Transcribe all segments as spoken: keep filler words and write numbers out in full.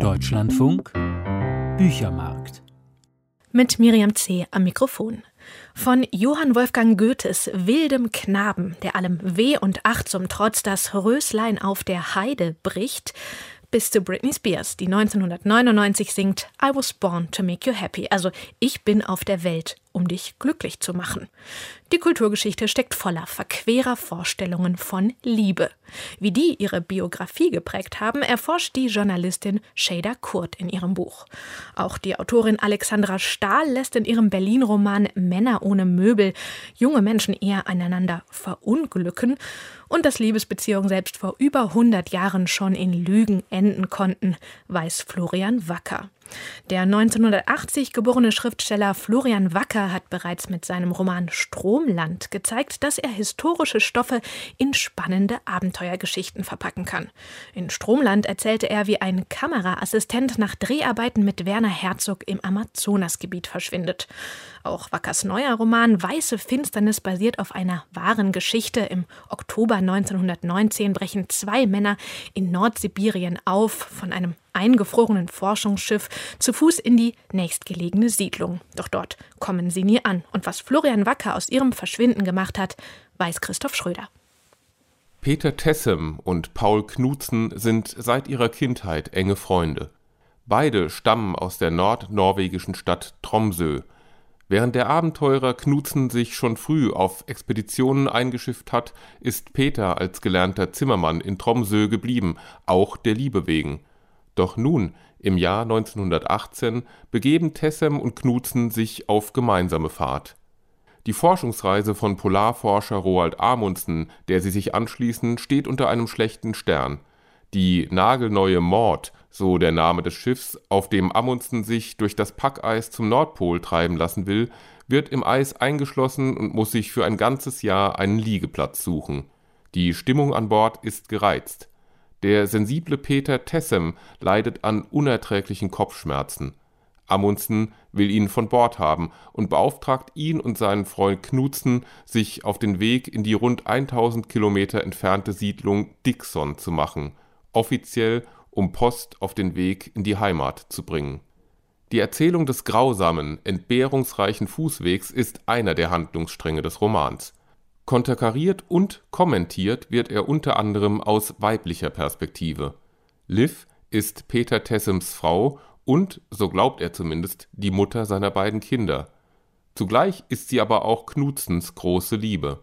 Deutschlandfunk Büchermarkt. Mit Miriam C. am Mikrofon. Von Johann Wolfgang Goethes wildem Knaben, der allem Weh und Ach zum Trotz das Röslein auf der Heide bricht, bis zu Britney Spears, die neunzehnhundertneunundneunzig singt I was born to make you happy, also ich bin auf der Welt, um dich glücklich zu machen. Die Kulturgeschichte steckt voller verquerer Vorstellungen von Liebe. Wie die ihre Biografie geprägt haben, erforscht die Journalistin Şeyda Kurt in ihrem Buch. Auch die Autorin Alexandra Stahl lässt in ihrem Berlin-Roman Männer ohne Möbel junge Menschen eher aneinander verunglücken und dass Liebesbeziehungen selbst vor über hundert Jahren schon in Lügen enden konnten, weiß Florian Wacker. Der neunzehnhundertachtzig geborene Schriftsteller Florian Wacker hat bereits mit seinem Roman Stromland gezeigt, dass er historische Stoffe in spannende Abenteuergeschichten verpacken kann. In Stromland erzählte er, wie ein Kameraassistent nach Dreharbeiten mit Werner Herzog im Amazonasgebiet verschwindet. Auch Wackers neuer Roman Weiße Finsternis basiert auf einer wahren Geschichte. Im Oktober neunzehnhundertneunzehn brechen zwei Männer in Nordsibirien auf von einem eingefrorenen Forschungsschiff zu Fuß in die nächstgelegene Siedlung. Doch dort kommen sie nie an. Und was Florian Wacker aus ihrem Verschwinden gemacht hat, weiß Christoph Schröder. Peter Tessem und Paul Knutzen sind seit ihrer Kindheit enge Freunde. Beide stammen aus der nordnorwegischen Stadt Tromsø. Während der Abenteurer Knutzen sich schon früh auf Expeditionen eingeschifft hat, ist Peter als gelernter Zimmermann in Tromsø geblieben, auch der Liebe wegen. Doch nun, im Jahr neunzehnhundertachtzehn, begeben Tessem und Knutzen sich auf gemeinsame Fahrt. Die Forschungsreise von Polarforscher Roald Amundsen, der sie sich anschließen, steht unter einem schlechten Stern. Die nagelneue Maud, so der Name des Schiffs, auf dem Amundsen sich durch das Packeis zum Nordpol treiben lassen will, wird im Eis eingeschlossen und muss sich für ein ganzes Jahr einen Liegeplatz suchen. Die Stimmung an Bord ist gereizt. Der sensible Peter Tessem leidet an unerträglichen Kopfschmerzen. Amundsen will ihn von Bord haben und beauftragt ihn und seinen Freund Knutzen, sich auf den Weg in die rund tausend Kilometer entfernte Siedlung Dikson zu machen, offiziell um Post auf den Weg in die Heimat zu bringen. Die Erzählung des grausamen, entbehrungsreichen Fußwegs ist einer der Handlungsstränge des Romans. Konterkariert und kommentiert wird er unter anderem aus weiblicher Perspektive. Liv ist Peter Tessems Frau und, so glaubt er zumindest, die Mutter seiner beiden Kinder. Zugleich ist sie aber auch Knutzens große Liebe.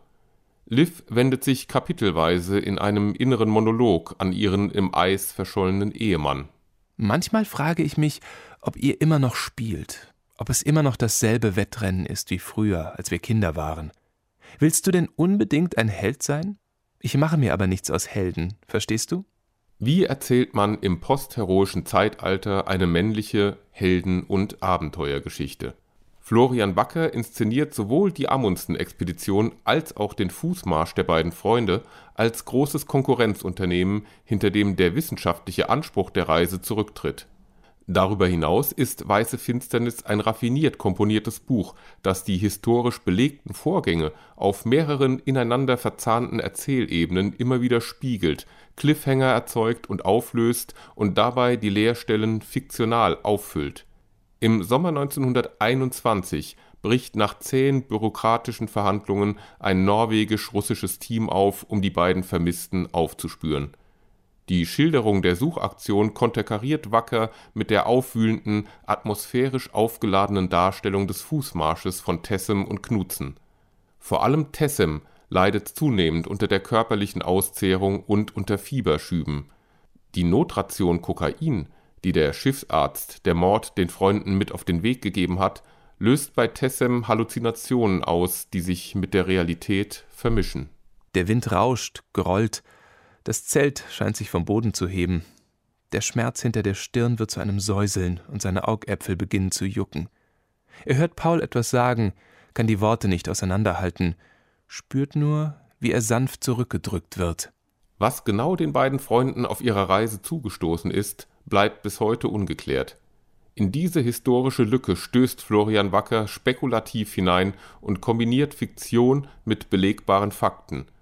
Liv wendet sich kapitelweise in einem inneren Monolog an ihren im Eis verschollenen Ehemann. Manchmal frage ich mich, ob ihr immer noch spielt, ob es immer noch dasselbe Wettrennen ist wie früher, als wir Kinder waren. Willst du denn unbedingt ein Held sein? Ich mache mir aber nichts aus Helden, verstehst du? Wie erzählt man im postheroischen Zeitalter eine männliche Helden- und Abenteuergeschichte? Florian Wacker inszeniert sowohl die Amundsen-Expedition als auch den Fußmarsch der beiden Freunde als großes Konkurrenzunternehmen, hinter dem der wissenschaftliche Anspruch der Reise zurücktritt. Darüber hinaus ist Weiße Finsternis ein raffiniert komponiertes Buch, das die historisch belegten Vorgänge auf mehreren ineinander verzahnten Erzählebenen immer wieder spiegelt, Cliffhanger erzeugt und auflöst und dabei die Leerstellen fiktional auffüllt. Im Sommer neunzehnhunderteinundzwanzig bricht nach zähen bürokratischen Verhandlungen ein norwegisch-russisches Team auf, um die beiden Vermissten aufzuspüren. Die Schilderung der Suchaktion konterkariert Wacker mit der aufwühlenden, atmosphärisch aufgeladenen Darstellung des Fußmarsches von Tessem und Knutzen. Vor allem Tessem leidet zunehmend unter der körperlichen Auszehrung und unter Fieberschüben. Die Notration Kokain, die der Schiffsarzt der Maud den Freunden mit auf den Weg gegeben hat, löst bei Tessem Halluzinationen aus, die sich mit der Realität vermischen. Der Wind rauscht, grollt. Das Zelt scheint sich vom Boden zu heben. Der Schmerz hinter der Stirn wird zu einem Säuseln und seine Augäpfel beginnen zu jucken. Er hört Paul etwas sagen, kann die Worte nicht auseinanderhalten, spürt nur, wie er sanft zurückgedrückt wird. Was genau den beiden Freunden auf ihrer Reise zugestoßen ist, bleibt bis heute ungeklärt. In diese historische Lücke stößt Florian Wacker spekulativ hinein und kombiniert Fiktion mit belegbaren Fakten.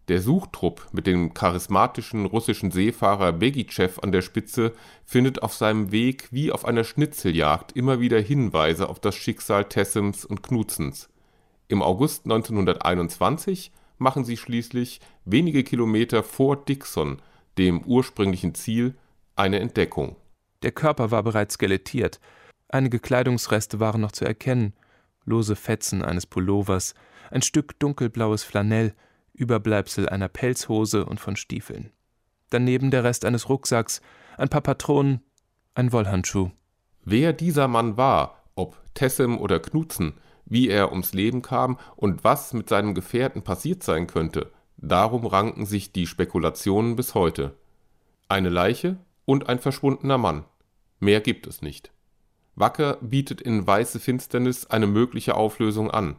Der Suchtrupp mit dem charismatischen russischen Seefahrer Begitschew an der Spitze findet auf seinem Weg wie auf einer Schnitzeljagd immer wieder Hinweise auf das Schicksal Tessems und Knutzens. Im August neunzehnhunderteinundzwanzig machen sie schließlich wenige Kilometer vor Dixon, dem ursprünglichen Ziel, eine Entdeckung. Der Körper war bereits skelettiert. Einige Kleidungsreste waren noch zu erkennen. Lose Fetzen eines Pullovers, ein Stück dunkelblaues Flanell, Überbleibsel einer Pelzhose und von Stiefeln. Daneben der Rest eines Rucksacks, ein paar Patronen, ein Wollhandschuh. Wer dieser Mann war, ob Tessem oder Knutzen, wie er ums Leben kam und was mit seinem Gefährten passiert sein könnte, darum ranken sich die Spekulationen bis heute. Eine Leiche und ein verschwundener Mann. Mehr gibt es nicht. Wacker bietet in Weiße Finsternis eine mögliche Auflösung an.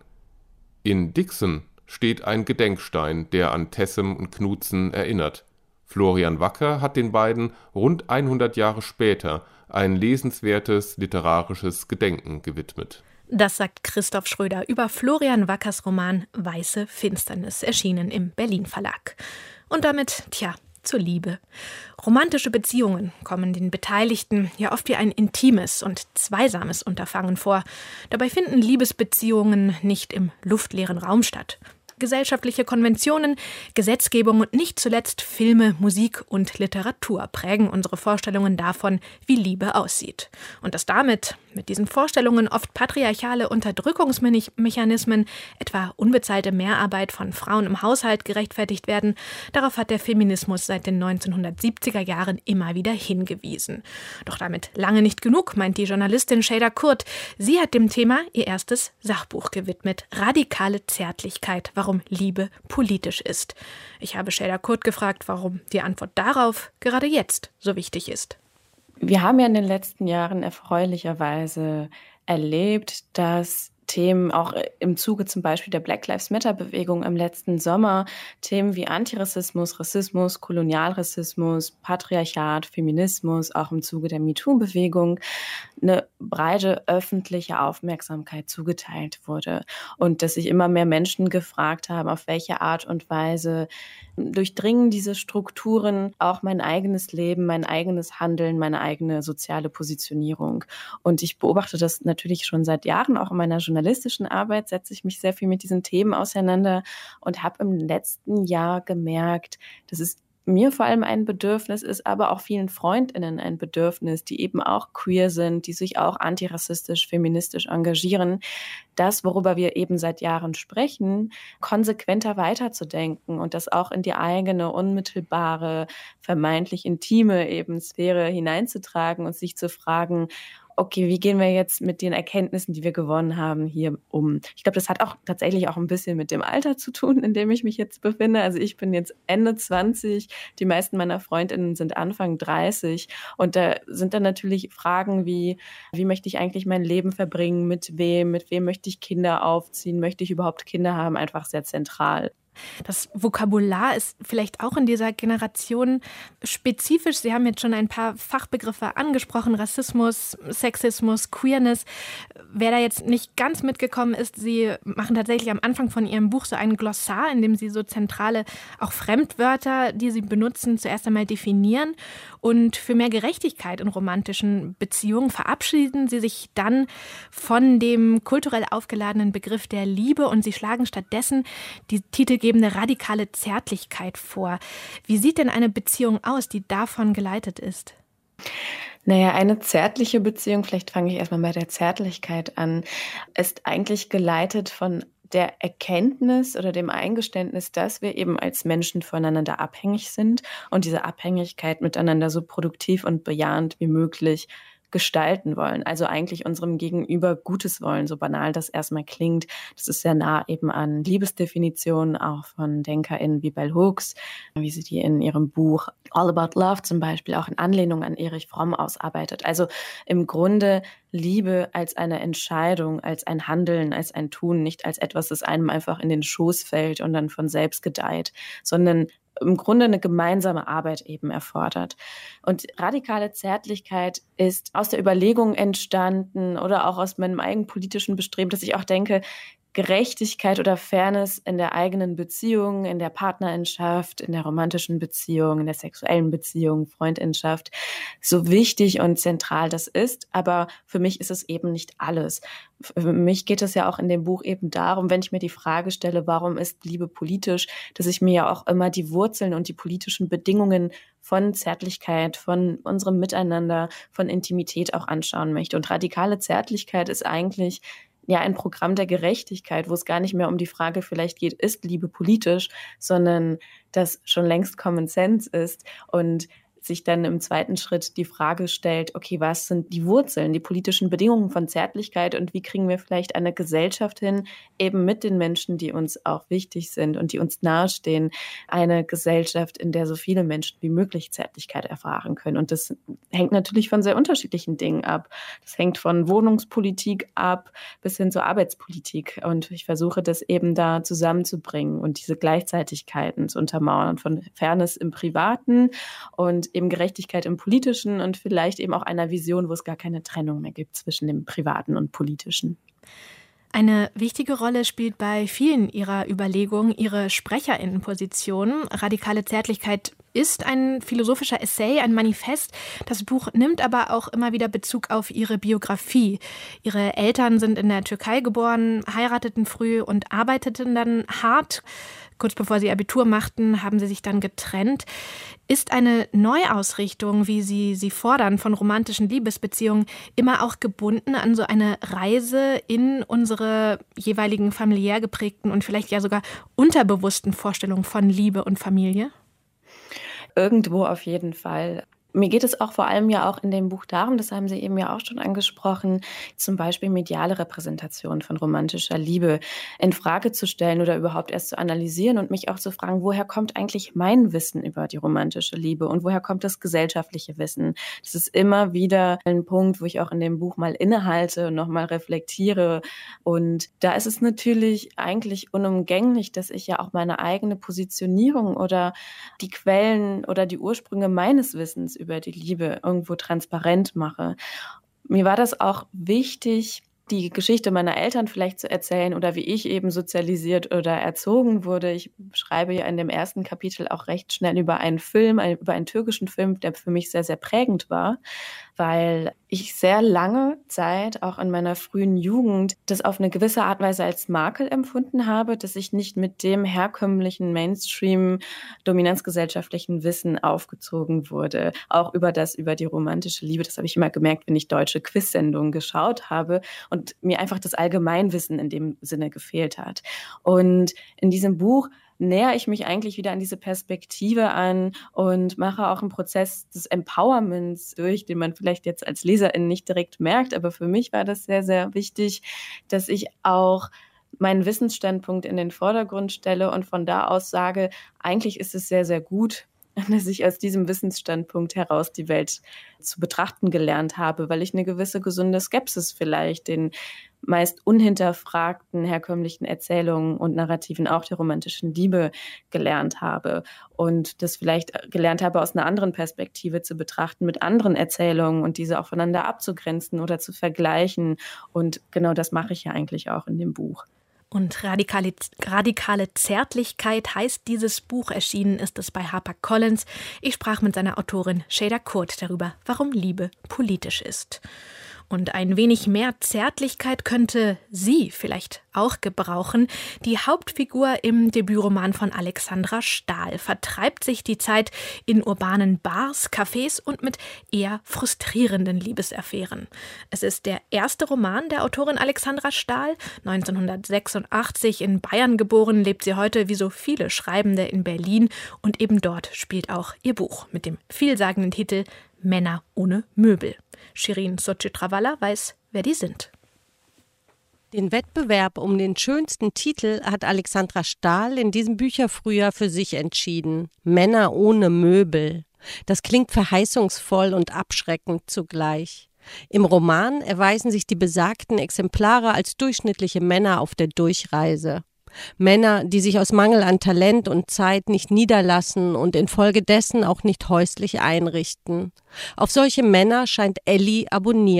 In Dixon steht ein Gedenkstein, der an Tessem und Knutzen erinnert. Florian Wacker hat den beiden rund hundert Jahre später ein lesenswertes literarisches Gedenken gewidmet. Das sagt Christoph Schröder über Florian Wackers Roman Weiße Finsternis, erschienen im Berlin Verlag. Und damit, tja, zur Liebe. Romantische Beziehungen kommen den Beteiligten ja oft wie ein intimes und zweisames Unterfangen vor. Dabei finden Liebesbeziehungen nicht im luftleeren Raum statt. Gesellschaftliche Konventionen, Gesetzgebung und nicht zuletzt Filme, Musik und Literatur prägen unsere Vorstellungen davon, wie Liebe aussieht. Und dass damit, mit diesen Vorstellungen oft patriarchale Unterdrückungsmechanismen, etwa unbezahlte Mehrarbeit von Frauen im Haushalt gerechtfertigt werden, darauf hat der Feminismus seit den neunzehnhundertsiebziger Jahren immer wieder hingewiesen. Doch damit lange nicht genug, meint die Journalistin Şeyda Kurt. Sie hat dem Thema ihr erstes Sachbuch gewidmet, Radikale Zärtlichkeit, warum Liebe politisch ist. Ich habe Şeyda Kurt gefragt, warum die Antwort darauf gerade jetzt so wichtig ist. Wir haben ja in den letzten Jahren erfreulicherweise erlebt, dass Themen auch im Zuge zum Beispiel der Black Lives Matter-Bewegung im letzten Sommer, Themen wie Antirassismus, Rassismus, Kolonialrassismus, Patriarchat, Feminismus, auch im Zuge der MeToo-Bewegung, eine breite öffentliche Aufmerksamkeit zugeteilt wurde. Und dass sich immer mehr Menschen gefragt haben, auf welche Art und Weise durchdringen diese Strukturen auch mein eigenes Leben, mein eigenes Handeln, meine eigene soziale Positionierung. Und ich beobachte das natürlich schon seit Jahren, auch in meiner journalistischen Arbeit setze ich mich sehr viel mit diesen Themen auseinander und habe im letzten Jahr gemerkt, dass es mir vor allem ein Bedürfnis ist, aber auch vielen FreundInnen ein Bedürfnis, die eben auch queer sind, die sich auch antirassistisch, feministisch engagieren, das, worüber wir eben seit Jahren sprechen, konsequenter weiterzudenken und das auch in die eigene, unmittelbare, vermeintlich intime eben Sphäre hineinzutragen und sich zu fragen, okay, wie gehen wir jetzt mit den Erkenntnissen, die wir gewonnen haben, hier um? Ich glaube, das hat auch tatsächlich auch ein bisschen mit dem Alter zu tun, in dem ich mich jetzt befinde. Also ich bin jetzt Ende zwanzig, die meisten meiner Freundinnen sind Anfang dreißig und da sind dann natürlich Fragen wie, wie möchte ich eigentlich mein Leben verbringen, mit wem, mit wem möchte ich Kinder aufziehen, möchte ich überhaupt Kinder haben, einfach sehr zentral. Das Vokabular ist vielleicht auch in dieser Generation spezifisch. Sie haben jetzt schon ein paar Fachbegriffe angesprochen, Rassismus, Sexismus, Queerness. Wer da jetzt nicht ganz mitgekommen ist, Sie machen tatsächlich am Anfang von Ihrem Buch so ein Glossar, in dem Sie so zentrale, auch Fremdwörter, die Sie benutzen, zuerst einmal definieren. Und für mehr Gerechtigkeit in romantischen Beziehungen verabschieden Sie sich dann von dem kulturell aufgeladenen Begriff der Liebe und Sie schlagen stattdessen die titelgebende radikale Zärtlichkeit vor. Wie sieht denn eine Beziehung aus, die davon geleitet ist? Naja, eine zärtliche Beziehung, vielleicht fange ich erstmal bei der Zärtlichkeit an, ist eigentlich geleitet von der Erkenntnis oder dem Eingeständnis, dass wir eben als Menschen voneinander abhängig sind und diese Abhängigkeit miteinander so produktiv und bejahend wie möglich gestalten wollen. Also eigentlich unserem Gegenüber Gutes wollen, so banal das erstmal klingt. Das ist sehr nah eben an Liebesdefinitionen, auch von DenkerInnen wie Bell Hooks, wie sie die in ihrem Buch All About Love zum Beispiel auch in Anlehnung an Erich Fromm ausarbeitet. Also im Grunde Liebe als eine Entscheidung, als ein Handeln, als ein Tun, nicht als etwas, das einem einfach in den Schoß fällt und dann von selbst gedeiht, sondern im Grunde eine gemeinsame Arbeit eben erfordert. Und radikale Zärtlichkeit ist aus der Überlegung entstanden oder auch aus meinem eigenen politischen Bestreben, dass ich auch denke, Gerechtigkeit oder Fairness in der eigenen Beziehung, in der Partnerschaft, in der romantischen Beziehung, in der sexuellen Beziehung, Freundschaft, so wichtig und zentral das ist. Aber für mich ist es eben nicht alles. Für mich geht es ja auch in dem Buch eben darum, wenn ich mir die Frage stelle, warum ist Liebe politisch, dass ich mir ja auch immer die Wurzeln und die politischen Bedingungen von Zärtlichkeit, von unserem Miteinander, von Intimität auch anschauen möchte. Und radikale Zärtlichkeit ist eigentlich ja ein Programm der Gerechtigkeit, wo es gar nicht mehr um die Frage vielleicht geht, ist Liebe politisch, sondern das schon längst Common Sense ist und sich dann im zweiten Schritt die Frage stellt, okay, was sind die Wurzeln, die politischen Bedingungen von Zärtlichkeit und wie kriegen wir vielleicht eine Gesellschaft hin, eben mit den Menschen, die uns auch wichtig sind und die uns nahestehen, eine Gesellschaft, in der so viele Menschen wie möglich Zärtlichkeit erfahren können. Und das hängt natürlich von sehr unterschiedlichen Dingen ab. Das hängt von Wohnungspolitik ab bis hin zur Arbeitspolitik. Und ich versuche das eben da zusammenzubringen und diese Gleichzeitigkeiten zu untermauern von Fairness im Privaten und eben Gerechtigkeit im Politischen und vielleicht eben auch einer Vision, wo es gar keine Trennung mehr gibt zwischen dem Privaten und Politischen. Eine wichtige Rolle spielt bei vielen Ihrer Überlegungen Ihre SprecherInnenposition. Radikale Zärtlichkeit ist ein philosophischer Essay, ein Manifest. Das Buch nimmt aber auch immer wieder Bezug auf Ihre Biografie. Ihre Eltern sind in der Türkei geboren, heirateten früh und arbeiteten dann hart. Kurz bevor sie Abitur machten, haben sie sich dann getrennt. Ist eine Neuausrichtung, wie Sie sie fordern, von romantischen Liebesbeziehungen immer auch gebunden an so eine Reise in unsere jeweiligen familiär geprägten und vielleicht ja sogar unterbewussten Vorstellungen von Liebe und Familie? Irgendwo auf jeden Fall. Mir geht es auch vor allem ja auch in dem Buch darum, das haben Sie eben ja auch schon angesprochen, zum Beispiel mediale Repräsentation von romantischer Liebe in Frage zu stellen oder überhaupt erst zu analysieren und mich auch zu fragen, woher kommt eigentlich mein Wissen über die romantische Liebe und woher kommt das gesellschaftliche Wissen? Das ist immer wieder ein Punkt, wo ich auch in dem Buch mal innehalte und nochmal reflektiere. Und da ist es natürlich eigentlich unumgänglich, dass ich ja auch meine eigene Positionierung oder die Quellen oder die Ursprünge meines Wissens über die Liebe irgendwo transparent mache. Mir war das auch wichtig, die Geschichte meiner Eltern vielleicht zu erzählen oder wie ich eben sozialisiert oder erzogen wurde. Ich schreibe ja in dem ersten Kapitel auch recht schnell über einen Film, über einen türkischen Film, der für mich sehr, sehr prägend war, weil ich sehr lange Zeit, auch in meiner frühen Jugend, das auf eine gewisse Art und Weise als Makel empfunden habe, dass ich nicht mit dem herkömmlichen Mainstream-dominanzgesellschaftlichen Wissen aufgezogen wurde. Auch über das, über die romantische Liebe. Das habe ich immer gemerkt, wenn ich deutsche Quiz-Sendungen geschaut habe und mir einfach das Allgemeinwissen in dem Sinne gefehlt hat. Und in diesem Buch nähere ich mich eigentlich wieder an diese Perspektive an und mache auch einen Prozess des Empowerments durch, den man vielleicht jetzt als Leserin nicht direkt merkt. Aber für mich war das sehr, sehr wichtig, dass ich auch meinen Wissensstandpunkt in den Vordergrund stelle und von da aus sage, eigentlich ist es sehr, sehr gut, dass ich aus diesem Wissensstandpunkt heraus die Welt zu betrachten gelernt habe, weil ich eine gewisse gesunde Skepsis vielleicht den meist unhinterfragten herkömmlichen Erzählungen und Narrativen auch der romantischen Liebe gelernt habe und das vielleicht gelernt habe, aus einer anderen Perspektive zu betrachten, mit anderen Erzählungen und diese auch voneinander abzugrenzen oder zu vergleichen. Und genau das mache ich ja eigentlich auch in dem Buch. Und radikale, radikale Zärtlichkeit heißt dieses Buch. Erschienen ist es bei HarperCollins. Ich sprach mit seiner Autorin Şeyda Kurt darüber, warum Liebe politisch ist. Und ein wenig mehr Zärtlichkeit könnte sie vielleicht auch gebrauchen. Die Hauptfigur im Debütroman von Alexandra Stahl vertreibt sich die Zeit in urbanen Bars, Cafés und mit eher frustrierenden Liebesaffären. Es ist der erste Roman der Autorin Alexandra Stahl. neunzehnhundertsechsundachtzig in Bayern geboren, lebt sie heute wie so viele Schreibende in Berlin. Und eben dort spielt auch ihr Buch mit dem vielsagenden Titel Männer ohne Möbel. Shirin Sochitrawala weiß, wer die sind. Den Wettbewerb um den schönsten Titel hat Alexandra Stahl in diesem Bücherfrühjahr für sich entschieden. Männer ohne Möbel. Das klingt verheißungsvoll und abschreckend zugleich. Im Roman erweisen sich die besagten Exemplare als durchschnittliche Männer auf der Durchreise. Männer, die sich aus Mangel an Talent und Zeit nicht niederlassen und infolgedessen auch nicht häuslich einrichten. Auf solche Männer scheint Elli abonniert.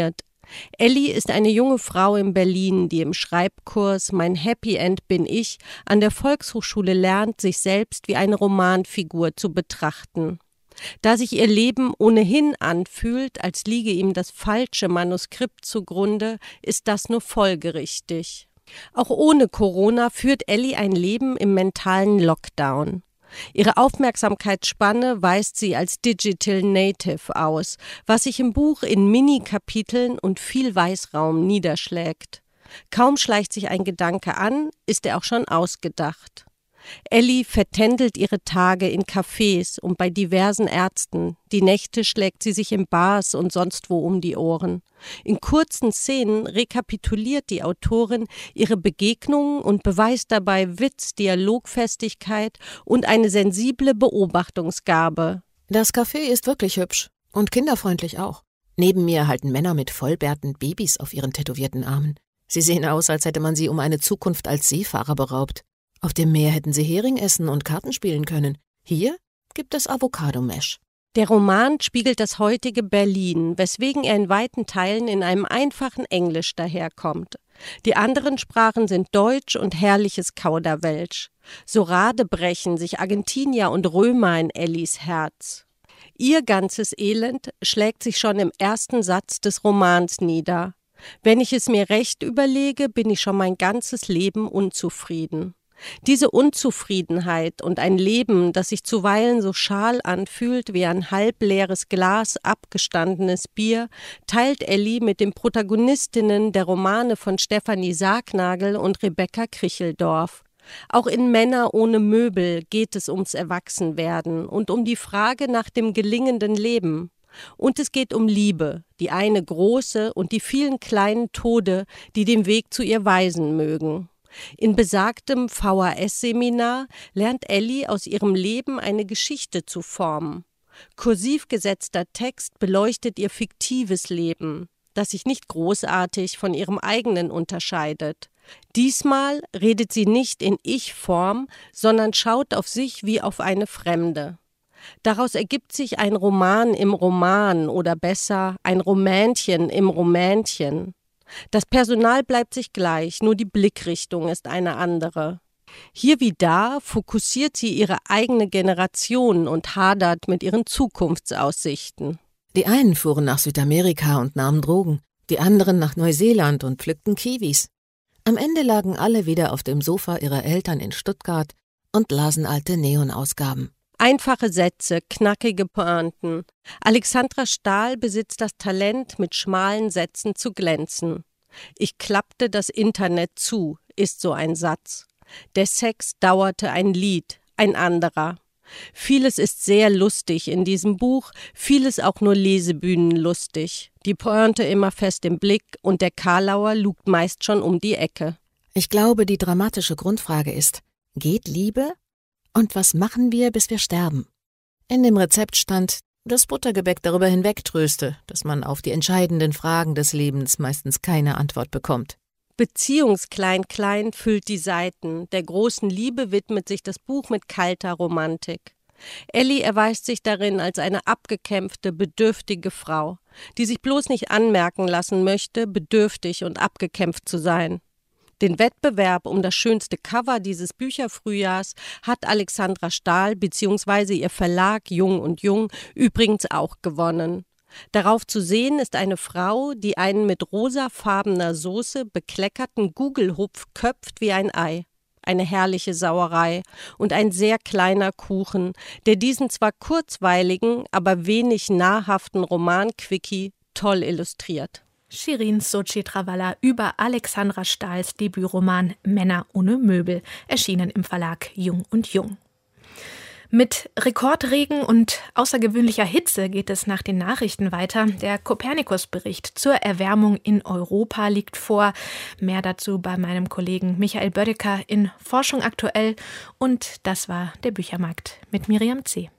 Elli ist eine junge Frau in Berlin, die im Schreibkurs Mein Happy End bin ich an der Volkshochschule lernt, sich selbst wie eine Romanfigur zu betrachten. Da sich ihr Leben ohnehin anfühlt, als liege ihm das falsche Manuskript zugrunde, ist das nur folgerichtig. Auch ohne Corona führt Elli ein Leben im mentalen Lockdown. Ihre Aufmerksamkeitsspanne weist sie als Digital Native aus, was sich im Buch in Mini-Kapiteln und viel Weißraum niederschlägt. Kaum schleicht sich ein Gedanke an, ist er auch schon ausgedacht. Elli vertändelt ihre Tage in Cafés und bei diversen Ärzten. Die Nächte schlägt sie sich in Bars und sonst wo um die Ohren. In kurzen Szenen rekapituliert die Autorin ihre Begegnungen und beweist dabei Witz, Dialogfestigkeit und eine sensible Beobachtungsgabe. Das Café ist wirklich hübsch und kinderfreundlich auch. Neben mir halten Männer mit Vollbärten Babys auf ihren tätowierten Armen. Sie sehen aus, als hätte man sie um eine Zukunft als Seefahrer beraubt. Auf dem Meer hätten sie Hering essen und Karten spielen können. Hier gibt es Avocado-Mesh. Der Roman spiegelt das heutige Berlin, weswegen er in weiten Teilen in einem einfachen Englisch daherkommt. Die anderen Sprachen sind Deutsch und herrliches Kauderwelsch. So radebrechen sich Argentinier und Römer in Ellis Herz. Ihr ganzes Elend schlägt sich schon im ersten Satz des Romans nieder. Wenn ich es mir recht überlege, bin ich schon mein ganzes Leben unzufrieden. Diese Unzufriedenheit und ein Leben, das sich zuweilen so schal anfühlt wie ein halbleeres Glas abgestandenes Bier, teilt Elli mit den Protagonistinnen der Romane von Stefanie Sargnagel und Rebecca Kricheldorf. Auch in Männer ohne Möbel geht es ums Erwachsenwerden und um die Frage nach dem gelingenden Leben. Und es geht um Liebe, die eine große und die vielen kleinen Tode, die den Weg zu ihr weisen mögen. In besagtem V H S-Seminar lernt Elli aus ihrem Leben eine Geschichte zu formen. Kursiv gesetzter Text beleuchtet ihr fiktives Leben, das sich nicht großartig von ihrem eigenen unterscheidet. Diesmal redet sie nicht in Ich-Form, sondern schaut auf sich wie auf eine Fremde. Daraus ergibt sich ein Roman im Roman oder besser ein Romänchen im Romänchen. Das Personal bleibt sich gleich, nur die Blickrichtung ist eine andere. Hier wie da fokussiert sie ihre eigene Generation und hadert mit ihren Zukunftsaussichten. Die einen fuhren nach Südamerika und nahmen Drogen, die anderen nach Neuseeland und pflückten Kiwis. Am Ende lagen alle wieder auf dem Sofa ihrer Eltern in Stuttgart und lasen alte Neon-Ausgaben. Einfache Sätze, knackige Pointen. Alexandra Stahl besitzt das Talent, mit schmalen Sätzen zu glänzen. Ich klappte das Internet zu, ist so ein Satz. Der Sex dauerte ein Lied, ein anderer. Vieles ist sehr lustig in diesem Buch, vieles auch nur lesebühnenlustig. Die Pointe immer fest im Blick und der Karlauer lugt meist schon um die Ecke. Ich glaube, die dramatische Grundfrage ist, geht Liebe? Und was machen wir, bis wir sterben? In dem Rezept stand, dass Buttergebäck darüber hinwegtröste, dass man auf die entscheidenden Fragen des Lebens meistens keine Antwort bekommt. Beziehungsklein-Klein füllt die Seiten. Der großen Liebe widmet sich das Buch mit kalter Romantik. Elli erweist sich darin als eine abgekämpfte, bedürftige Frau, die sich bloß nicht anmerken lassen möchte, bedürftig und abgekämpft zu sein. Den Wettbewerb um das schönste Cover dieses Bücherfrühjahrs hat Alexandra Stahl bzw. ihr Verlag Jung und Jung übrigens auch gewonnen. Darauf zu sehen ist eine Frau, die einen mit rosafarbener Soße bekleckerten Gugelhupf köpft wie ein Ei. Eine herrliche Sauerei und ein sehr kleiner Kuchen, der diesen zwar kurzweiligen, aber wenig nahrhaften Roman-Quickie toll illustriert. Shirin Sochi Travalla über Alexandra Stahls Debütroman Männer ohne Möbel, erschienen im Verlag Jung und Jung. Mit Rekordregen und außergewöhnlicher Hitze geht es nach den Nachrichten weiter. Der Kopernikus-Bericht zur Erwärmung in Europa liegt vor. Mehr dazu bei meinem Kollegen Michael Bödecker in Forschung aktuell. Und das war der Büchermarkt mit Miriam C.